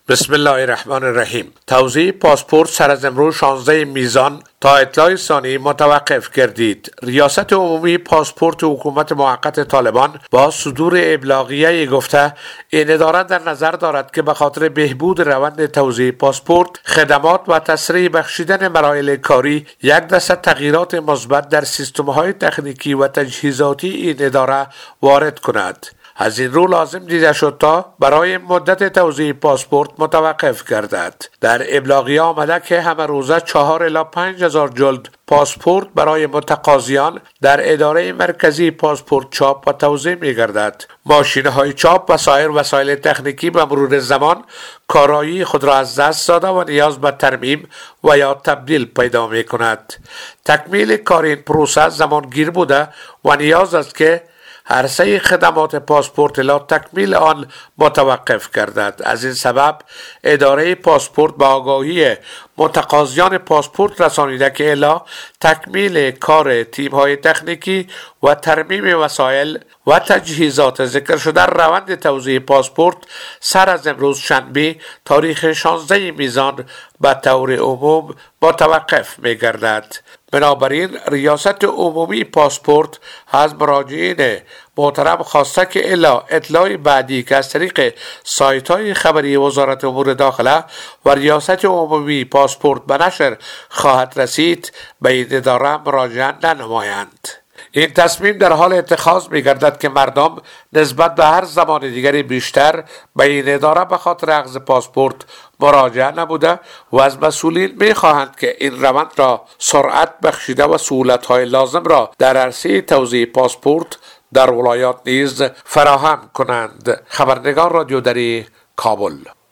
بسم الله الرحمن الرحیم. توزیع پاسپورت سر از امروز 16 میزان تا اطلاع ثانی متوقف گردید. ریاست عمومی پاسپورت حکومت موقت طالبان با صدور ابلاغیه گفته این اداره در نظر دارد که به خاطر بهبود روند توزیع پاسپورت، خدمات و تسریع بخشیدن مراحل کاری یک دسته تغییرات مثبت در سیستم‌های تکنیکی و تجهیزاتی این اداره وارد کند. از این رو لازم دیده شد تا برای مدت توزیع پاسپورت متوقف گردد. در ابلاغیه آمده که همه روزه 4 الی 5 هزار جلد پاسپورت برای متقاضیان در اداره مرکزی پاسپورت چاپ و توزیع می گردد. ماشین‌های چاپ و سایر وسایل تکنیکی به مرور زمان کارایی خود را از دست داده و نیاز به ترمیم و یا تبدیل پیدا می کند. تکمیل کار این پروسه زمانگیر بوده و نیاز است که عرصه خدمات پاسپورت الا تکمیل آن متوقف گردد. از این سبب اداره پاسپورت به آگاهی متقاضیان پاسپورت رسانیده که الا تکمیل کار تیم‌های تکنیکی و ترمیم وسایل و تجهیزات ذکر شده روند توزیع پاسپورت سر از امروز شنبه تاریخ 16 میزان به طور عموم متوقف می گردد. بنابراین ریاست عمومی پاسپورت از مراجعین محترم خواسته که الا اطلاع بعدی که از طریق سایت های خبری وزارت امور داخله و ریاست عمومی پاسپورت به نشر خواهد رسید به این اداره مراجعه ننمایند. این تصمیم در حال اتخاذ می گردد که مردم نسبت به هر زمان دیگری بیشتر به این اداره به خاطر اخذ پاسپورت مراجعه نبوده و از مسئولین می خواهند که این روند را سرعت بخشیده و سهولت های لازم را در عرصه توزیع پاسپورت در ولایات نیز فراهم کنند. خبرنگار رادیو دری، کابل.